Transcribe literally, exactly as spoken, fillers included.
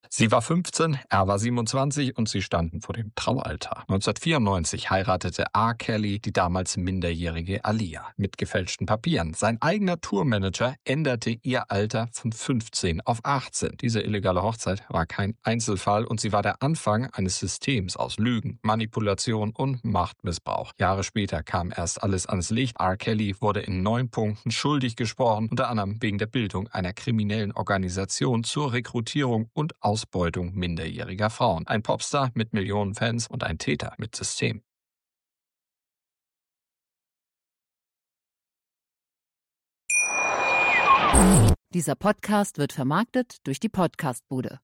Sie war fünfzehn, er war siebenundzwanzig und sie standen vor dem Traualtar. neunzehnhundertvierundneunzig heiratete R. Kelly die damals minderjährige Aaliyah mit gefälschten Papieren. Sein eigener Tourmanager änderte ihr Alter von fünfzehn auf achtzehn. Diese illegale Hochzeit war kein Einzelfall und sie war der Anfang eines Systems aus Lügen, Manipulation und Machtmissbrauch. Jahre später kam erst alles ans Licht. R. Kelly wurde in neun Punkten schuldig gesprochen, unter anderem wegen der Bildung einer kriminellen Organisation zur Rekrutierung und Ausbeutung minderjähriger Frauen. Ein Popstar mit Millionen Fans und ein Täter mit System. Dieser Podcast wird vermarktet durch die Podcastbude.